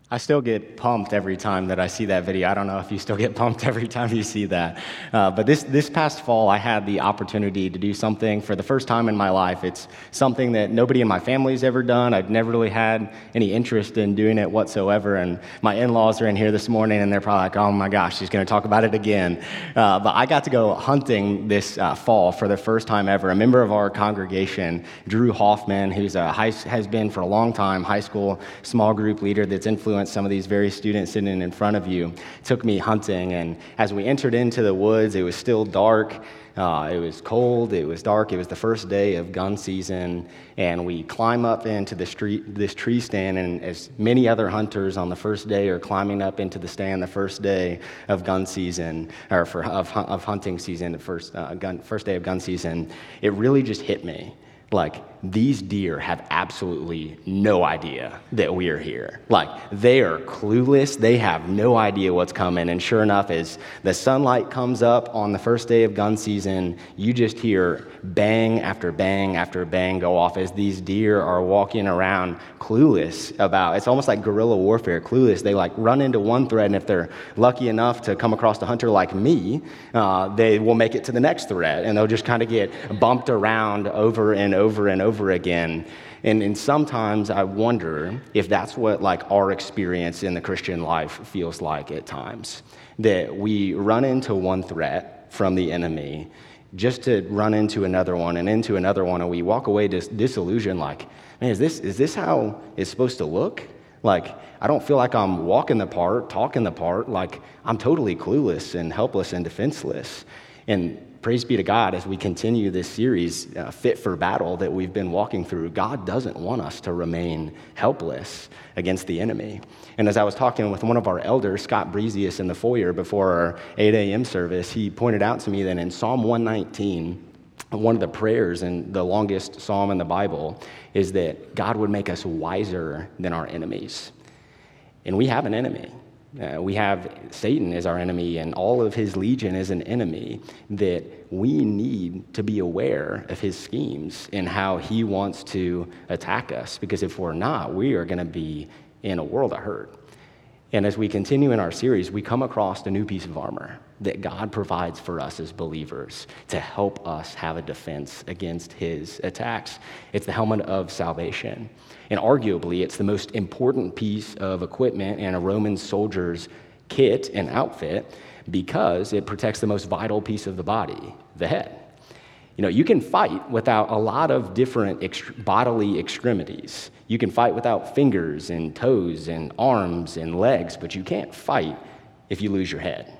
I still get pumped every time that I see that video. I don't know if you still get pumped every time you see that. But this past fall, I had the opportunity to do something for the first time in my life. It's something that nobody in my family's ever done. I've never really had any interest in doing it whatsoever. And my in-laws are in here this morning, and they're probably like, oh my gosh, she's going to talk about it again. But I got to go hunting this fall for the first time ever. A member of our congregation, Drew Hoffman, who's has been for a long time high school small group leader that's influenced some of these very students sitting in front of you, took me hunting. And as we entered into the woods, it was still dark. It was cold. It was dark. It was the first day of gun season. And we climb up into this tree stand. And as many other hunters on the first day are climbing up into the stand the first day of gun season, or of hunting season, the first day of gun season, it really just hit me. Like, these deer have absolutely no idea that we are here. Like, they are clueless. They have no idea what's coming. And sure enough, as the sunlight comes up on the first day of gun season, you just hear bang after bang after bang go off as these deer are walking around clueless about, it's almost like guerrilla warfare, clueless. They like run into one thread, and if they're lucky enough to come across a hunter like me, they will make it to the next thread, and they'll just kind of get bumped around over and over and over again. And sometimes I wonder if that's what like our experience in the Christian life feels like at times, that we run into one threat from the enemy just to run into another one and into another one, and we walk away disillusioned like, man, is this how it's supposed to look? Like, I don't feel like I'm walking the part, talking the part, like I'm totally clueless and helpless and defenseless. And praise be to God, as we continue this series, Fit for Battle, that we've been walking through, God doesn't want us to remain helpless against the enemy. And as I was talking with one of our elders, Scott Breezius, in the foyer before our 8 a.m. service, he pointed out to me that in Psalm 119, one of the prayers and the longest psalm in the Bible is that God would make us wiser than our enemies. And we have an enemy. We have Satan as our enemy, and all of his legion is an enemy, that we need to be aware of his schemes and how he wants to attack us, because if we're not, we are going to be in a world of hurt. And as we continue in our series, we come across a new piece of armor that God provides for us as believers to help us have a defense against his attacks. It's the helmet of salvation. And arguably, it's the most important piece of equipment in a Roman soldier's kit and outfit because it protects the most vital piece of the body, the head. You know, you can fight without a lot of different bodily extremities. You can fight without fingers and toes and arms and legs, but you can't fight if you lose your head.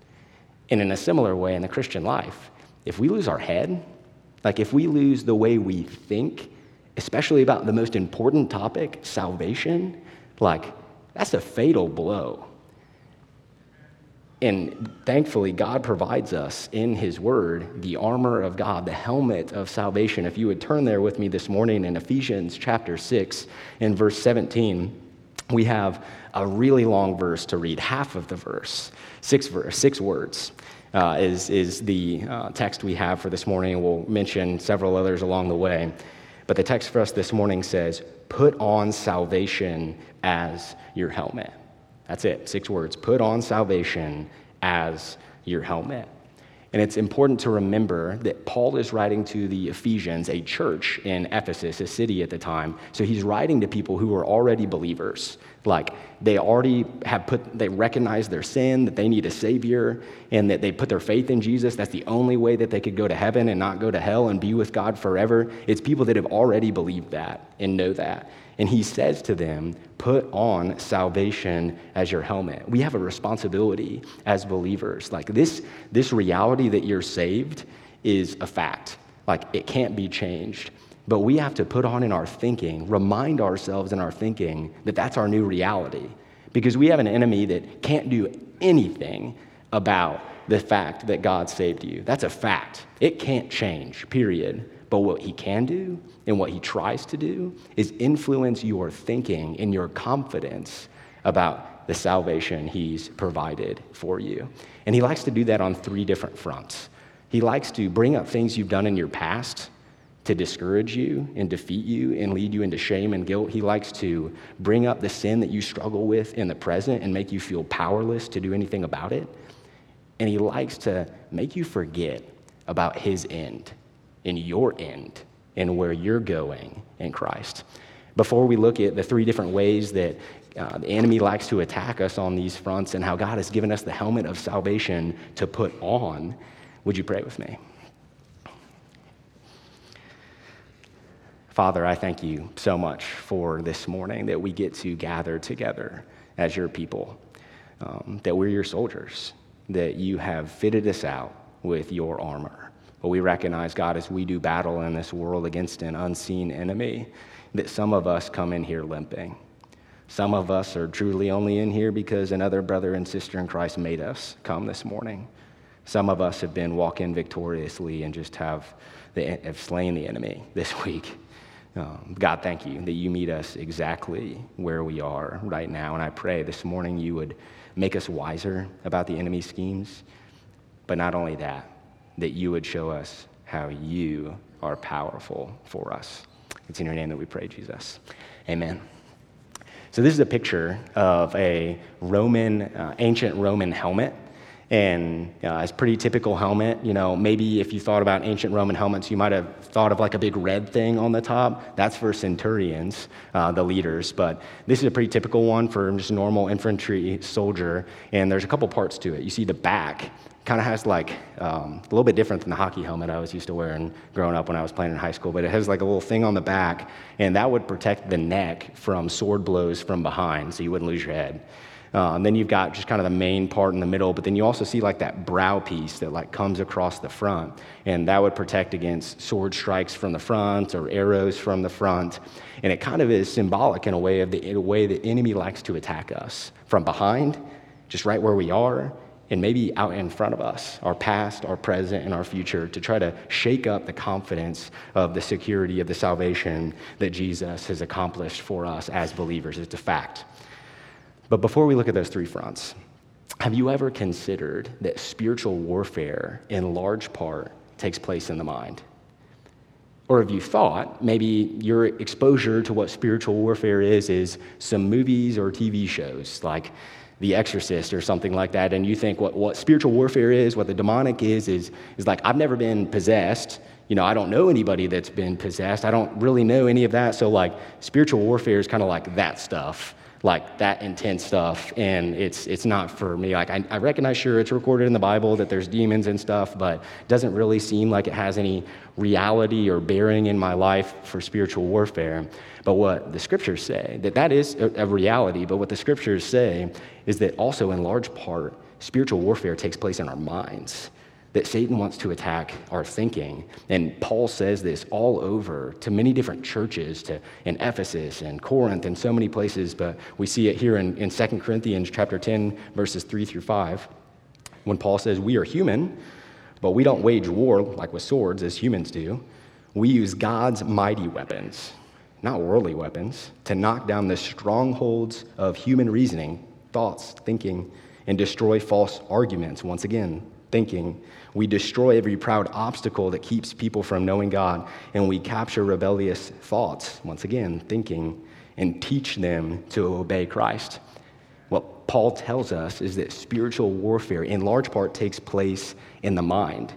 And in a similar way in the Christian life, if we lose our head, like if we lose the way we think, especially about the most important topic, salvation, like that's a fatal blow. And thankfully, God provides us in his word the armor of God, the helmet of salvation. If you would turn there with me this morning in Ephesians chapter 6 in verse 17, we have a really long verse to read, half of the verse, six words. Is the text we have for this morning. We'll mention several others along the way. But the text for us this morning says, put on salvation as your helmet. That's it, 6 words. Put on salvation as your helmet. And it's important to remember that Paul is writing to the Ephesians, a church in Ephesus, a city at the time. So he's writing to people who are already believers. Like they already they recognize their sin, that they need a savior, and that they put their faith in Jesus. That's the only way that they could go to heaven and not go to hell and be with God forever. It's people that have already believed that and know that. And he says to them, put on salvation as your helmet. We have a responsibility as believers. Like this reality that you're saved is a fact. Like it can't be changed. But we have to put on in our thinking, remind ourselves in our thinking that that's our new reality. Because we have an enemy that can't do anything about the fact that God saved you. That's a fact. It can't change, period. But what he can do and what he tries to do is influence your thinking and your confidence about the salvation he's provided for you. And he likes to do that on 3 different fronts. He likes to bring up things you've done in your past to discourage you and defeat you and lead you into shame and guilt. He likes to bring up the sin that you struggle with in the present and make you feel powerless to do anything about it. And he likes to make you forget about his end and your end and where you're going in Christ. Before we look at the three different ways that the enemy likes to attack us on these fronts and how God has given us the helmet of salvation to put on, would you pray with me? Father, I thank you so much for this morning that we get to gather together as your people, that we're your soldiers, that you have fitted us out with your armor. But we recognize, God, as we do battle in this world against an unseen enemy, that some of us come in here limping. Some of us are truly only in here because another brother and sister in Christ made us come this morning. Some of us have been walking victoriously and just have slain the enemy this week. God, thank you that you meet us exactly where we are right now. And I pray this morning you would make us wiser about the enemy's schemes. But not only that, that you would show us how you are powerful for us. It's in your name that we pray, Jesus. Amen. So this is a picture of a ancient Roman helmet. And it's a pretty typical helmet. You know, maybe if you thought about ancient Roman helmets, you might have thought of like a big red thing on the top. That's for centurions, the leaders. But this is a pretty typical one for just a normal infantry soldier. And there's a couple parts to it. You see the back kind of has like a little bit different than the hockey helmet I was used to wearing growing up when I was playing in high school. But it has like a little thing on the back, and that would protect the neck from sword blows from behind so you wouldn't lose your head. And then you've got just kind of the main part in the middle, but then you also see like that brow piece that like comes across the front, and that would protect against sword strikes from the front or arrows from the front. And it kind of is symbolic in a way of the way the enemy likes to attack us from behind, just right where we are, and maybe out in front of us, our past, our present, and our future, to try to shake up the confidence of the security of the salvation that Jesus has accomplished for us as believers. It's a fact. But before we look at those three fronts, have you ever considered that spiritual warfare in large part takes place in the mind? Or have you thought maybe your exposure to what spiritual warfare is some movies or TV shows like The Exorcist or something like that, and you think what spiritual warfare is, what the demonic is like, I've never been possessed. You know, I don't know anybody that's been possessed. I don't really know any of that. So like spiritual warfare is kind of like that stuff. Like that intense stuff, and it's not for me. Like I recognize, sure, it's recorded in the Bible that there's demons and stuff, but it doesn't really seem like it has any reality or bearing in my life for spiritual warfare. But what the scriptures say, that is a reality, but what the scriptures say is that also in large part, spiritual warfare takes place in our minds. That Satan wants to attack our thinking. And Paul says this all over to many different churches, in Ephesus and Corinth and so many places, but we see it here in 2 Corinthians chapter 10, verses 3 through 5, when Paul says, we are human, but we don't wage war like with swords as humans do. We use God's mighty weapons, not worldly weapons, to knock down the strongholds of human reasoning, thoughts, thinking, and destroy false arguments. Once again, thinking. We destroy every proud obstacle that keeps people from knowing God, and we capture rebellious thoughts, once again, thinking, and teach them to obey Christ. What Paul tells us is that spiritual warfare, in large part, takes place in the mind.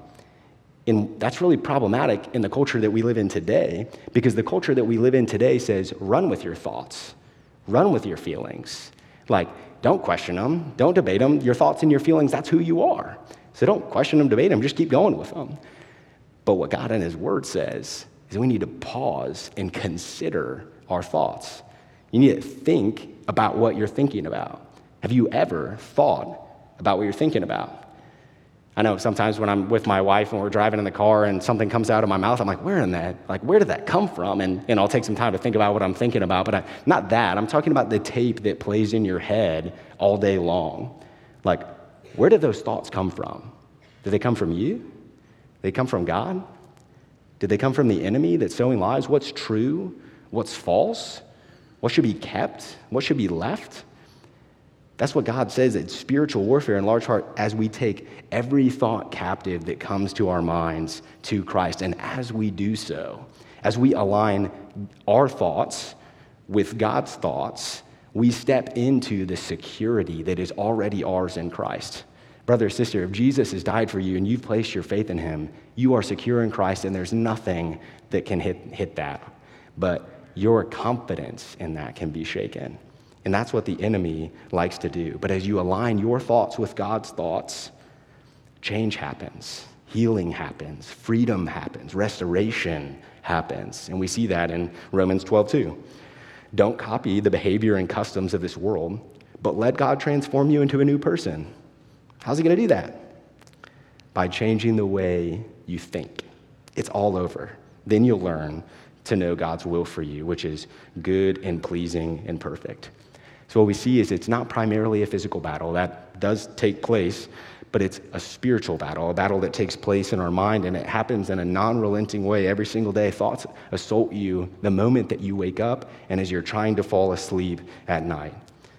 And that's really problematic in the culture that we live in today, because the culture that we live in today says, run with your thoughts, run with your feelings. Like, don't question them, don't debate them. Your thoughts and your feelings, that's who you are. So don't question them, debate them, just keep going with them. But what God in his word says is we need to pause and consider our thoughts. You need to think about what you're thinking about. Have you ever thought about what you're thinking about? I know sometimes when I'm with my wife and we're driving in the car and something comes out of my mouth, I'm like, where did that come from? And I'll take some time to think about what I'm thinking about, but not that. I'm talking about the tape that plays in your head all day long. Like, where did those thoughts come from? Did they come from you? Did they come from God? Did they come from the enemy that's sowing lies? What's true? What's false? What should be kept? What should be left? That's what God says. It's spiritual warfare in large part as we take every thought captive that comes to our minds to Christ. And as we do so, as we align our thoughts with God's thoughts, we step into the security that is already ours in Christ. Brother or sister, if Jesus has died for you and you've placed your faith in him, you are secure in Christ, and there's nothing that can hit that. But your confidence in that can be shaken. And that's what the enemy likes to do. But as you align your thoughts with God's thoughts, change happens, healing happens, freedom happens, restoration happens. And we see that in Romans 12:2. Don't copy the behavior and customs of this world, but let God transform you into a new person. How's he going to do that? By changing the way you think. It's all over. Then you'll learn to know God's will for you, which is good and pleasing and perfect. So what we see is it's not primarily a physical battle. That does take place, but it's a spiritual battle, a battle that takes place in our mind, and it happens in a non-relenting way every single day. Thoughts assault you the moment that you wake up and as you're trying to fall asleep at night.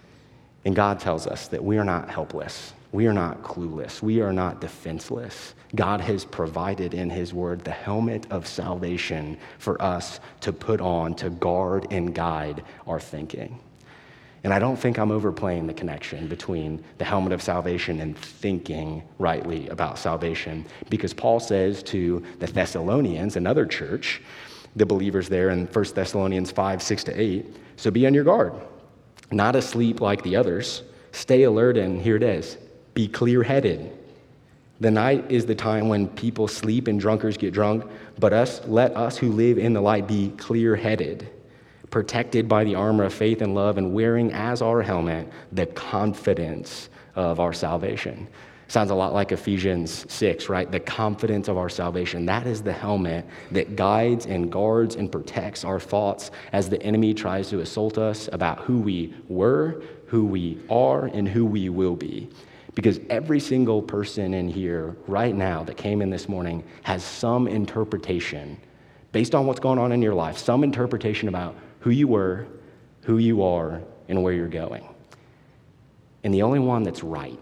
And God tells us that we are not helpless. We are not clueless. We are not defenseless. God has provided in his word the helmet of salvation for us to put on to guard and guide our thinking. And I don't think I'm overplaying the connection between the helmet of salvation and thinking rightly about salvation, because Paul says to the Thessalonians, another church, the believers there in 1 Thessalonians 5:6-8, so be on your guard, not asleep like the others. Stay alert, and here it is, be clear-headed. The night is the time when people sleep and drunkards get drunk, but let us who live in the light be clear-headed, protected by the armor of faith and love, and wearing as our helmet the confidence of our salvation. Sounds a lot like Ephesians 6, right? The confidence of our salvation. That is the helmet that guides and guards and protects our thoughts as the enemy tries to assault us about who we were, who we are, and who we will be. Because every single person in here right now that came in this morning has some interpretation based on what's going on in your life, some interpretation about who you were, who you are, and where you're going. And the only one that's right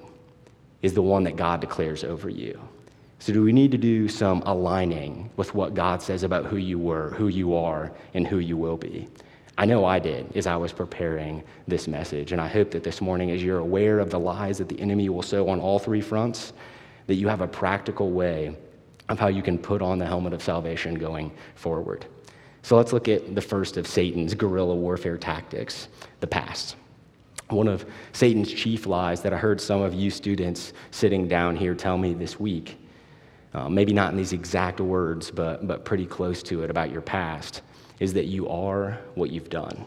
is the one that God declares over you. So do we need to do some aligning with what God says about who you were, who you are, and who you will be? I know I did as I was preparing this message, and I hope that this morning, as you're aware of the lies that the enemy will sow on all three fronts, that you have a practical way of how you can put on the helmet of salvation going forward. So let's look at the first of Satan's guerrilla warfare tactics, the past. One of Satan's chief lies that I heard some of you students sitting down here tell me this week, maybe not in these exact words, but pretty close to it about your past, is that you are what you've done.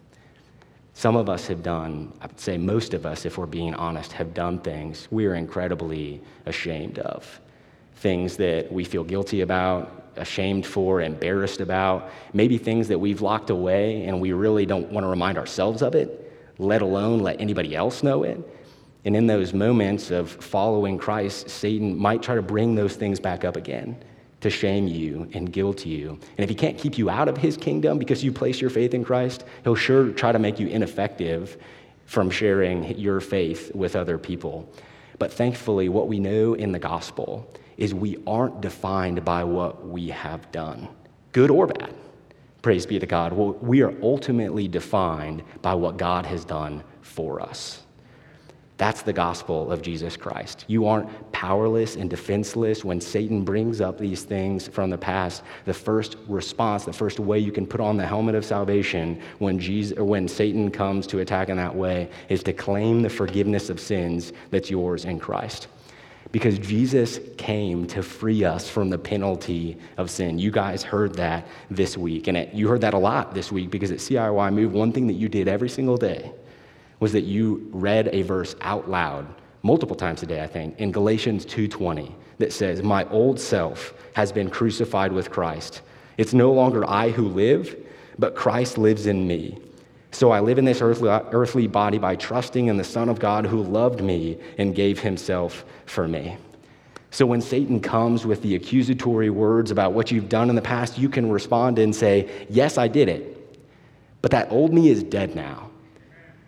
Some of us have done, I would say most of us, if we're being honest, have done things we are incredibly ashamed of. Things that we feel guilty about, ashamed for, embarrassed about, maybe things that we've locked away and we really don't want to remind ourselves of it, let alone let anybody else know it. And in those moments of following Christ, Satan might try to bring those things back up again to shame you and guilt you. And if he can't keep you out of his kingdom because you place your faith in Christ, he'll sure try to make you ineffective from sharing your faith with other people. But thankfully, what we know in the gospel is we aren't defined by what we have done, good or bad. Praise be to God. Well, we are ultimately defined by what God has done for us. That's the gospel of Jesus Christ. You aren't powerless and defenseless when Satan brings up these things from the past. The first response, the first way you can put on the helmet of salvation when Satan comes to attack in that way is to claim the forgiveness of sins that's yours in Christ. Because Jesus came to free us from the penalty of sin. You guys heard that this week, and you heard that a lot this week because at CIY Move, one thing that you did every single day was that you read a verse out loud, multiple times a day, I think, in Galatians 2:20, that says, "My old self has been crucified with Christ. It's no longer I who live, but Christ lives in me. So I live in this earthly body by trusting in the Son of God who loved me and gave himself for me." So when Satan comes with the accusatory words about what you've done in the past, you can respond and say, yes, I did it, but that old me is dead now.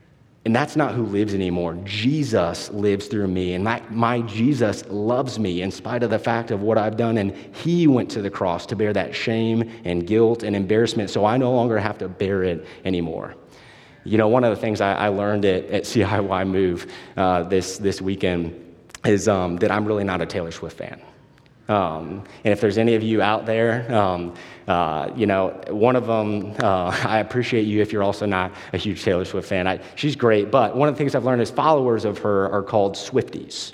And that's not who lives anymore. Jesus lives through me, and my Jesus loves me in spite of the fact of what I've done, and he went to the cross to bear that shame and guilt and embarrassment, so I no longer have to bear it anymore. You know, one of the things I learned at CIY Move this weekend is that I'm really not a Taylor Swift fan. And if there's any of you out there, you know, one of them, I appreciate you if you're also not a huge Taylor Swift fan. She's great, but one of the things I've learned is followers of her are called Swifties.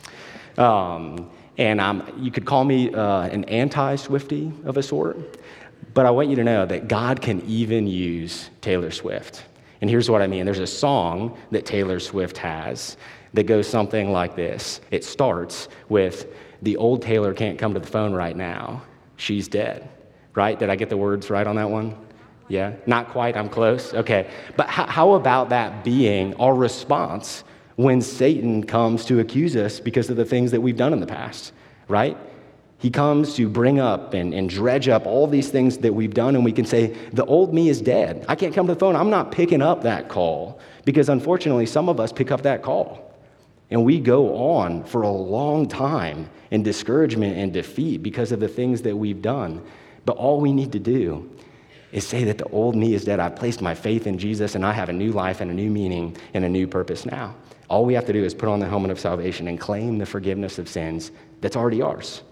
And you could call me an anti-Swiftie of a sort, but I want you to know that God can even use Taylor Swift. And here's what I mean. There's a song that Taylor Swift has that goes something like this. It starts with, "The old Taylor can't come to the phone right now. She's dead." Right? Did I get the words right on that one? Yeah? Not quite. I'm close. Okay. But how about that being our response when Satan comes to accuse us because of the things that we've done in the past? Right? He comes to bring up and dredge up all these things that we've done, and we can say, the old me is dead. I can't come to the phone. I'm not picking up that call, because unfortunately, some of us pick up that call. And we go on for a long time in discouragement and defeat because of the things that we've done. But all we need to do is say that the old me is dead. I've placed my faith in Jesus, and I have a new life and a new meaning and a new purpose now. All we have to do is put on the helmet of salvation and claim the forgiveness of sins that's already ours.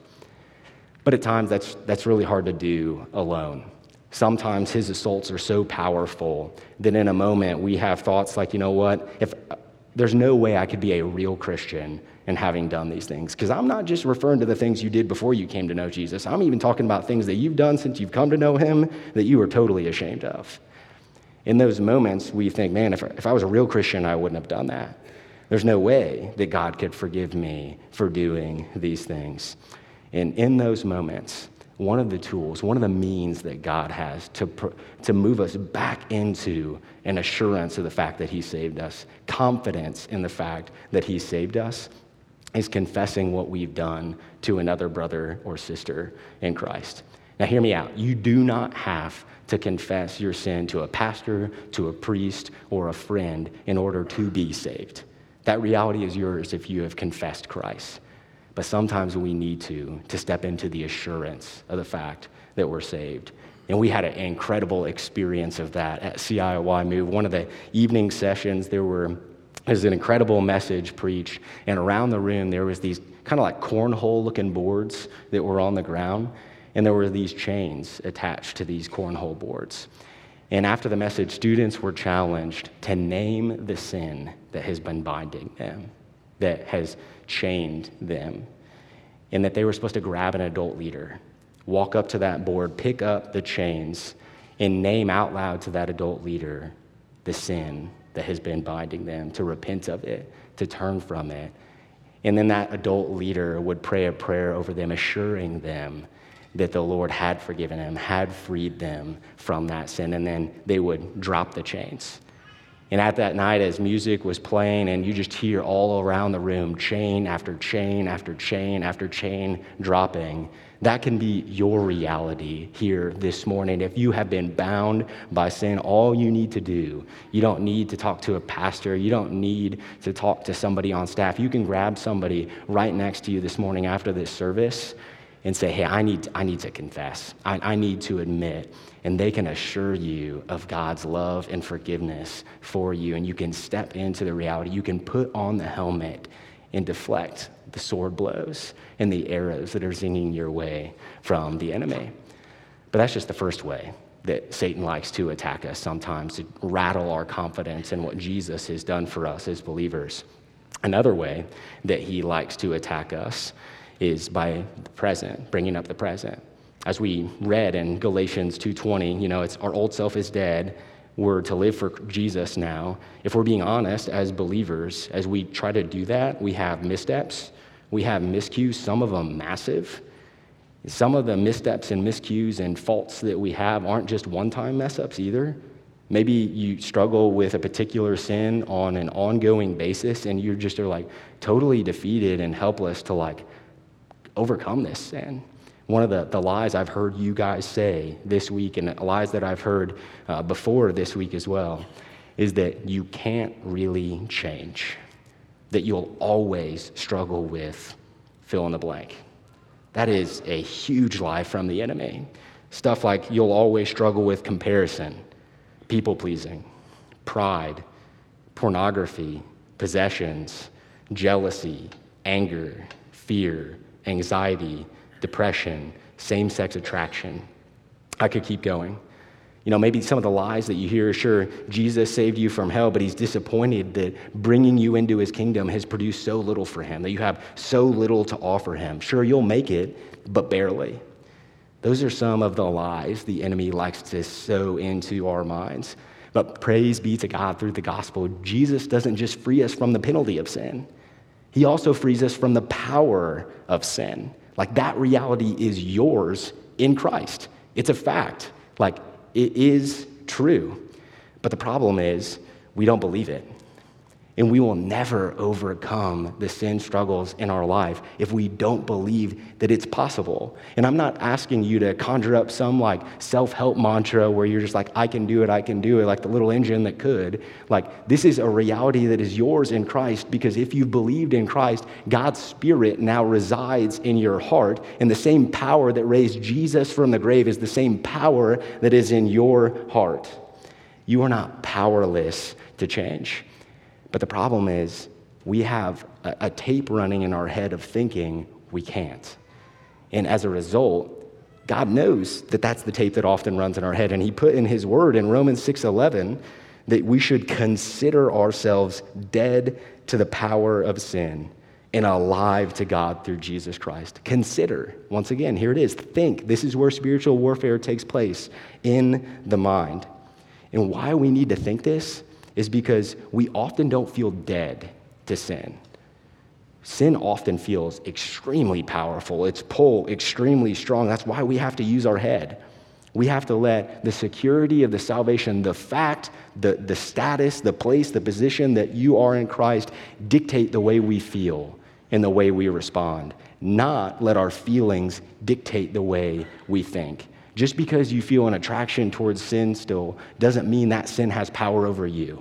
But at times, that's really hard to do alone. Sometimes his assaults are so powerful that in a moment we have thoughts like, you know what, if there's no way I could be a real Christian in having done these things. Because I'm not just referring to the things you did before you came to know Jesus. I'm even talking about things that you've done since you've come to know him that you are totally ashamed of. In those moments, we think, man, if I was a real Christian, I wouldn't have done that. There's no way that God could forgive me for doing these things. And in those moments, one of the tools, one of the means that God has to move us back into an assurance of the fact that he saved us, confidence in the fact that he saved us, is confessing what we've done to another brother or sister in Christ. Now, hear me out. You do not have to confess your sin to a pastor, to a priest, or a friend in order to be saved. That reality is yours if you have confessed Christ. But sometimes we need to step into the assurance of the fact that we're saved. And we had an incredible experience of that at CIY Move. One of the evening sessions, there was an incredible message preached, and around the room there was these kind of like cornhole-looking boards that were on the ground, and there were these chains attached to these cornhole boards. And after the message, students were challenged to name the sin that has been binding them, that has chained them, and that they were supposed to grab an adult leader, walk up to that board, pick up the chains, and name out loud to that adult leader the sin that has been binding them, to repent of it, to turn from it. And then that adult leader would pray a prayer over them, assuring them that the Lord had forgiven them, had freed them from that sin, and then they would drop the chains. And at that night, as music was playing, and you just hear all around the room chain after chain after chain after chain dropping, that can be your reality here this morning. If you have been bound by sin, all you need to do, you don't need to talk to a pastor, you don't need to talk to somebody on staff. You can grab somebody right next to you this morning after this service and say, hey, I need to confess. I need to admit. And they can assure you of God's love and forgiveness for you. And you can step into the reality. You can put on the helmet and deflect the sword blows and the arrows that are zinging your way from the enemy. But that's just the first way that Satan likes to attack us sometimes, to rattle our confidence in what Jesus has done for us as believers. Another way that he likes to attack us is by the present, bringing up the present. As we read in Galatians 2:20, it's our old self is dead. We're to live for Jesus now. If we're being honest as believers, as we try to do that, we have missteps. We have miscues, some of them massive. Some of the missteps and miscues and faults that we have aren't just one-time mess-ups either. Maybe you struggle with a particular sin on an ongoing basis, and you just are like totally defeated and helpless to overcome this sin. One of the lies I've heard you guys say this week, and lies that I've heard before this week as well, is that you can't really change, that you'll always struggle with fill in the blank. That is a huge lie from the enemy. Stuff like you'll always struggle with comparison, people-pleasing, pride, pornography, possessions, jealousy, anger, fear, anxiety, depression, same-sex attraction. I could keep going. Maybe some of the lies that you hear, sure, Jesus saved you from hell, but he's disappointed that bringing you into his kingdom has produced so little for him, that you have so little to offer him. Sure, you'll make it, but barely. Those are some of the lies the enemy likes to sow into our minds. But praise be to God, through the gospel, Jesus doesn't just free us from the penalty of sin. He also frees us from the power of sin. Like, that reality is yours in Christ. It's a fact. Like, it is true. But the problem is, we don't believe it. And we will never overcome the sin struggles in our life if we don't believe that it's possible. And I'm not asking you to conjure up some like self-help mantra where you're just like, I can do it, like the little engine that could. Like, this is a reality that is yours in Christ, because if you've believed in Christ, God's Spirit now resides in your heart, and the same power that raised Jesus from the grave is the same power that is in your heart. You are not powerless to change. But the problem is, we have a tape running in our head of thinking we can't. And as a result, God knows that that's the tape that often runs in our head. And he put in his word in Romans 6:11 that we should consider ourselves dead to the power of sin and alive to God through Jesus Christ. Consider. Once again, here it is. Think. This is where spiritual warfare takes place, in the mind. And why we need to think this is because we often don't feel dead to sin. Sin often feels extremely powerful. Its pull extremely strong. That's why we have to use our head. We have to let the security of the salvation, the fact, the status, the place, the position that you are in Christ dictate the way we feel and the way we respond, not let our feelings dictate the way we think. Just because you feel an attraction towards sin still doesn't mean that sin has power over you.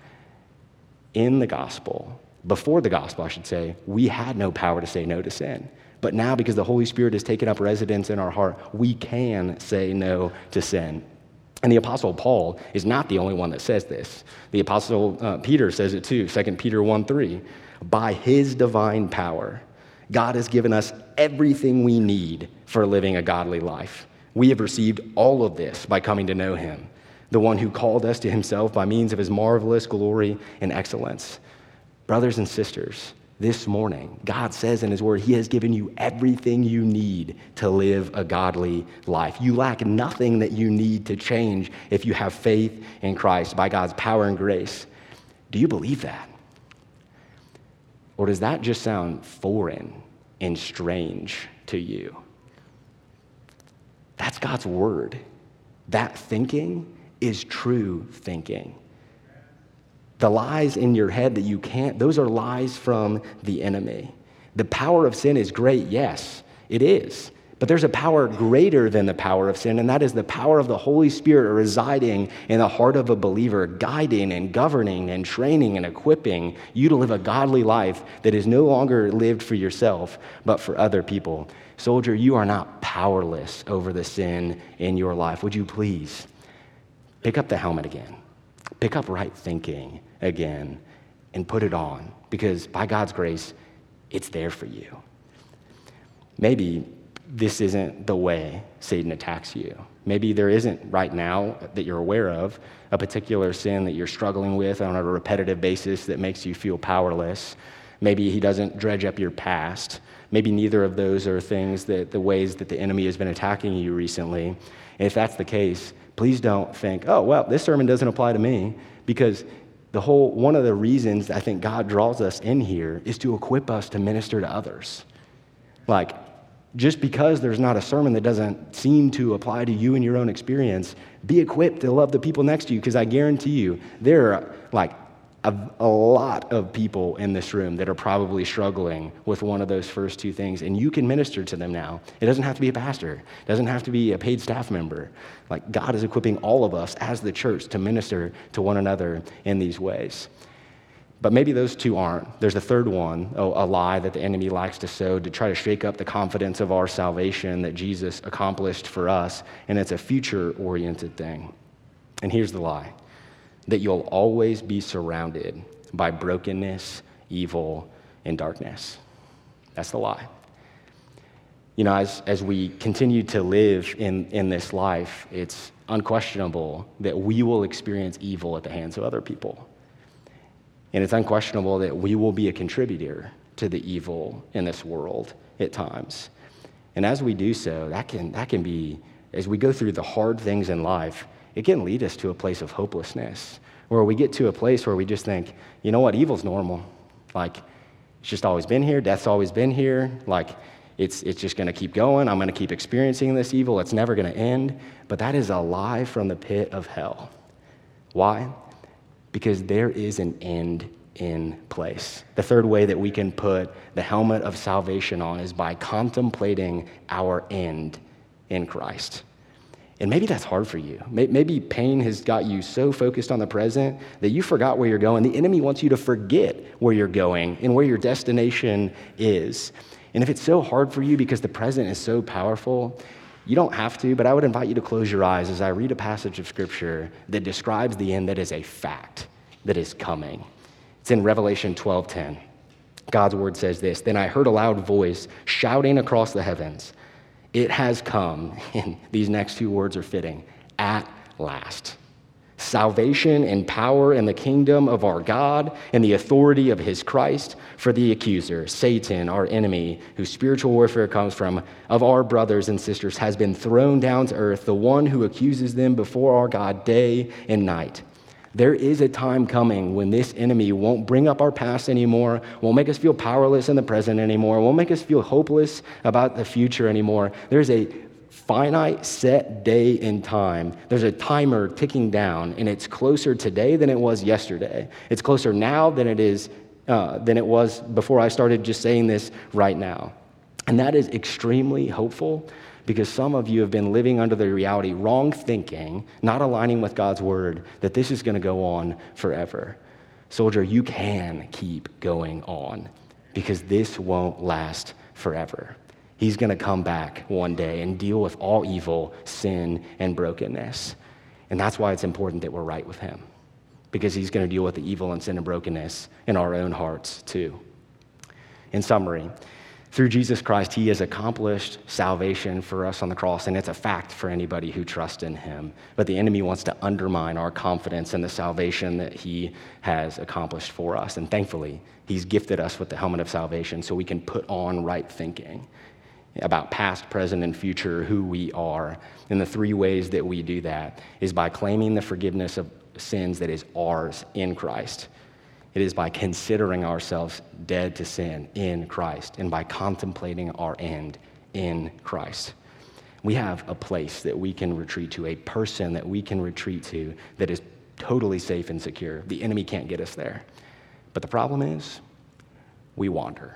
In the gospel, before the gospel, I should say, we had no power to say no to sin. But now, because the Holy Spirit has taken up residence in our heart, we can say no to sin. And the Apostle Paul is not the only one that says this. The Apostle Peter says it too, 2 Peter 1:3. By his divine power, God has given us everything we need for living a godly life. We have received all of this by coming to know him, the one who called us to himself by means of his marvelous glory and excellence. Brothers and sisters, this morning, God says in his word, he has given you everything you need to live a godly life. You lack nothing that you need to change if you have faith in Christ by God's power and grace. Do you believe that? Or does that just sound foreign and strange to you? That's God's word. That thinking is true thinking. The lies in your head that you can't, those are lies from the enemy. The power of sin is great, yes, it is. But there's a power greater than the power of sin, and that is the power of the Holy Spirit residing in the heart of a believer, guiding and governing and training and equipping you to live a godly life that is no longer lived for yourself, but for other people. Soldier, you are not powerless over the sin in your life. Would you please pick up the helmet again? Pick up right thinking again and put it on, because by God's grace, it's there for you. Maybe this isn't the way Satan attacks you. Maybe there isn't right now that you're aware of a particular sin that you're struggling with on a repetitive basis that makes you feel powerless. Maybe he doesn't dredge up your past. Maybe neither of those are things that the ways that the enemy has been attacking you recently. And if that's the case, please don't think, oh, well, this sermon doesn't apply to me, because one of the reasons I think God draws us in here is to equip us to minister to others. Like, just because there's not a sermon that doesn't seem to apply to you in your own experience, be equipped to love the people next to you, because I guarantee you there are like a lot of people in this room that are probably struggling with one of those first two things, and you can minister to them now. It doesn't have to be a pastor. It doesn't have to be a paid staff member. Like, God is equipping all of us as the church to minister to one another in these ways. But maybe those two aren't. There's a third one, a lie that the enemy likes to sow to try to shake up the confidence of our salvation that Jesus accomplished for us, and it's a future-oriented thing. And here's the lie: that you'll always be surrounded by brokenness, evil, and darkness. That's the lie. You know, as we continue to live in this life, it's unquestionable that we will experience evil at the hands of other people. And it's unquestionable that we will be a contributor to the evil in this world at times. And as we do so, that can be, as we go through the hard things in life, it can lead us to a place of hopelessness, where we get to a place where we just think, you know what, evil's normal. Like, it's just always been here, death's always been here, like, it's just gonna keep going, I'm gonna keep experiencing this evil, it's never gonna end. But that is a lie from the pit of hell. Why? Because there is an end in place. The third way that we can put the helmet of salvation on is by contemplating our end in Christ. And maybe that's hard for you. Maybe pain has got you so focused on the present that you forgot where you're going. The enemy wants you to forget where you're going and where your destination is. And if it's so hard for you because the present is so powerful, you don't have to, but I would invite you to close your eyes as I read a passage of Scripture that describes the end that is a fact that is coming. It's in Revelation 12:10. God's word says this: "Then I heard a loud voice shouting across the heavens, 'It has come,'" and these next two words are fitting, "at last. Salvation and power and the kingdom of our God and the authority of his Christ, for the accuser, Satan, our enemy, whose spiritual warfare comes from, of our brothers and sisters, has been thrown down to earth, the one who accuses them before our God day and night. There is a time coming when this enemy won't bring up our past anymore, won't make us feel powerless in the present anymore, won't make us feel hopeless about the future anymore. There's a finite set day in time. There's a timer ticking down, and it's closer today than it was yesterday. It's closer now than it was before I started just saying this right now. And that is extremely hopeful, because some of you have been living under the reality, wrong thinking, not aligning with God's word, that this is going to go on forever. Soldier, you can keep going on, because this won't last forever. He's going to come back one day and deal with all evil, sin, and brokenness. And that's why it's important that we're right with him, because he's going to deal with the evil and sin and brokenness in our own hearts too. In summary, through Jesus Christ, he has accomplished salvation for us on the cross, and it's a fact for anybody who trusts in him. But the enemy wants to undermine our confidence in the salvation that he has accomplished for us. And thankfully, he's gifted us with the helmet of salvation so we can put on right thinking about past, present, and future, who we are. And the three ways that we do that is by claiming the forgiveness of sins that is ours in Christ. It is by considering ourselves dead to sin in Christ, and by contemplating our end in Christ. We have a place that we can retreat to, a person that we can retreat to that is totally safe and secure. The enemy can't get us there. But the problem is, we wander.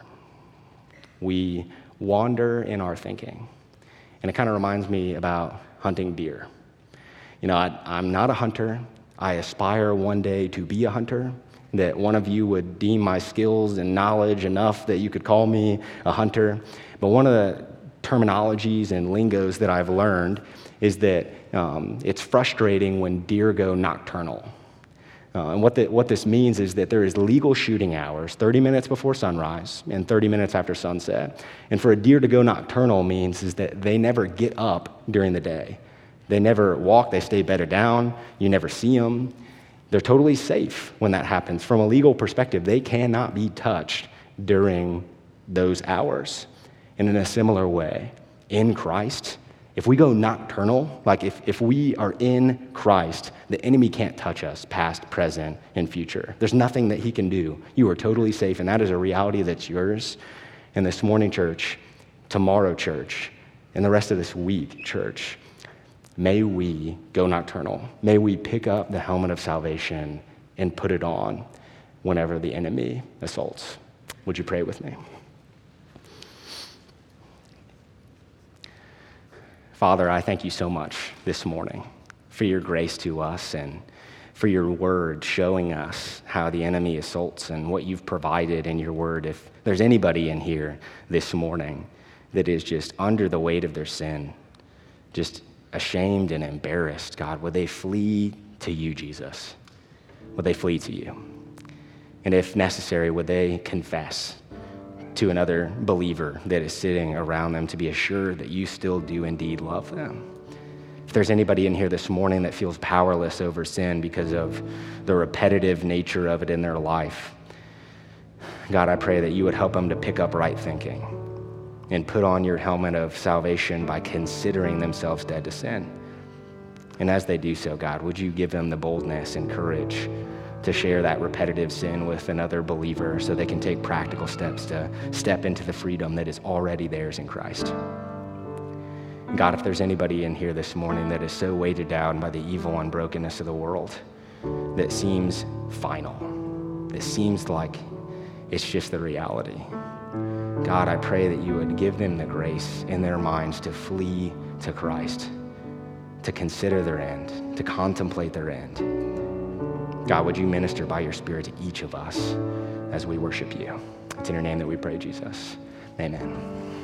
We wander in our thinking. And it kind of reminds me about hunting deer. You know, I'm not a hunter. I aspire one day to be a hunter, that one of you would deem my skills and knowledge enough that you could call me a hunter. But one of the terminologies and lingos that I've learned is that it's frustrating when deer go nocturnal. And what this means is that there is legal shooting hours, 30 minutes before sunrise and 30 minutes after sunset. And for a deer to go nocturnal means is that they never get up during the day. They never walk, they stay bedded down, you never see them. They're totally safe when that happens. From a legal perspective, they cannot be touched during those hours. And in a similar way, in Christ, if we go nocturnal, like if we are in Christ, the enemy can't touch us past, present, and future. There's nothing that he can do. You are totally safe, and that is a reality that's yours. And this morning, church, tomorrow, church, and the rest of this week, church, may we go nocturnal. May we pick up the helmet of salvation and put it on. whenever the enemy assaults. Would you pray with me? Father, I thank you so much this morning for your grace to us and for your word showing us how the enemy assaults and what you've provided in your word. If there's anybody in here this morning that is just under the weight of their sin, just ashamed and embarrassed, God, would they flee to you, Jesus? Would they flee to you? And if necessary, would they confess to another believer that is sitting around them to be assured that you still do indeed love them? If there's anybody in here this morning that feels powerless over sin because of the repetitive nature of it in their life, God, I pray that you would help them to pick up right thinking and put on your helmet of salvation by considering themselves dead to sin. And as they do so, God, would you give them the boldness and courage to share that repetitive sin with another believer so they can take practical steps to step into the freedom that is already theirs in Christ. God, if there's anybody in here this morning that is so weighted down by the evil and brokenness of the world that seems final, that seems like it's just the reality, God, I pray that you would give them the grace in their minds to flee to Christ, to consider their end, to contemplate their end. God, would you minister by your Spirit to each of us as we worship you? It's in your name that we pray, Jesus. Amen.